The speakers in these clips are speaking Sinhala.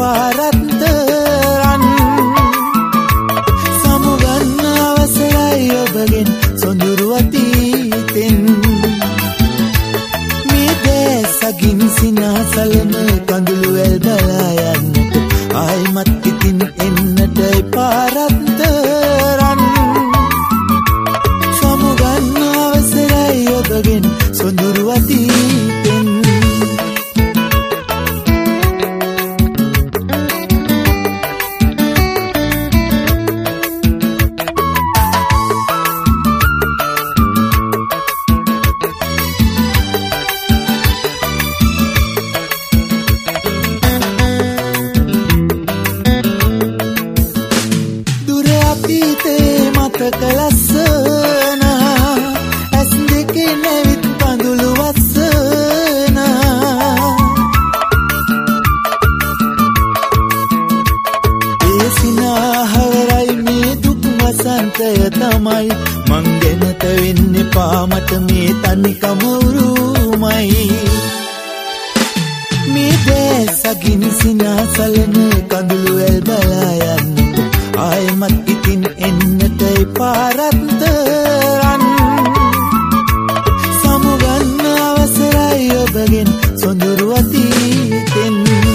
පාරත්තරන් සමුගන්න අවසරයි ඔබගෙන් සොඳුරු අතීතෙන් මේ දැසකින් සිනාසලන කඳුළු වැල් බලා යන්නට ආයිමත් ඉතින් එන්නටයි පාරත්තරන් සමුගන්න අවසරයි ඔබගෙන් සොඳුරු අතීතෙන් මතක ලස්සන ඇස් දෙකේ නැවිත් කඳුළු වස්සන ඒ සිනාහවරයි මේ දුක් වසන්තය තමයි මං ගැනත වෙන්නේ පාමට මේ තනිකම උරුමයි මේ දැසකින් සිනාසලන කඳුළු වැල් බලා යන්නට ආයිමත් ඉතින් එන්නටයි පාරත්තරන් සමුගන්න අවසරයි ඔබගෙන් සොඳුරු අතීතෙන්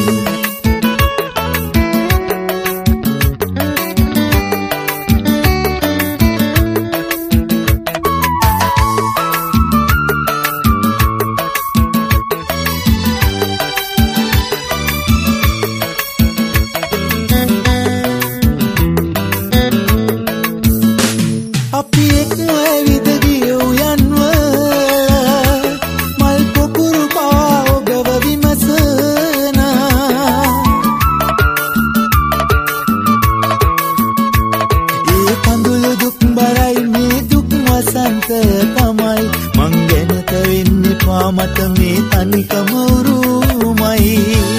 අපි එක්ම ඇවිද ගිය උයන්වල මල් පොකුරු පවා ඔබව විමසන ඒ කඳුළු දුක් බරයි මේ දුක් වසන්තය තමයි මං ගැනත වෙන්නේ පාමට මේ තනිකම උරුමයි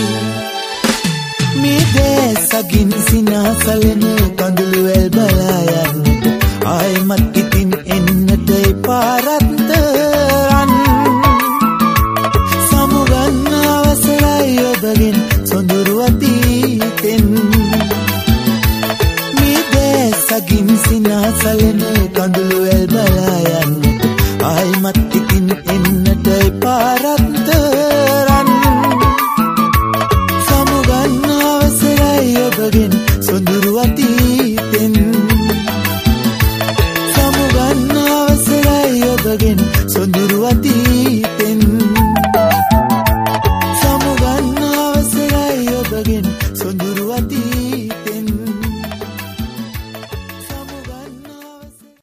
මේ දැසකින් සිනාසලන කඳුළු වැල් බලා යන්නට ආයිමත් ඉතින් එන්නටයි පාරත්තරන් සමුගන්න අවසරයි ඔබගෙන් සොඳුරු අතීතෙන් මේ දැසකින් සිනාසලන කඳුළු වැල් බලා යන්නට ආයිමත් ඉතින් එන්නටයි පාරත්තරන්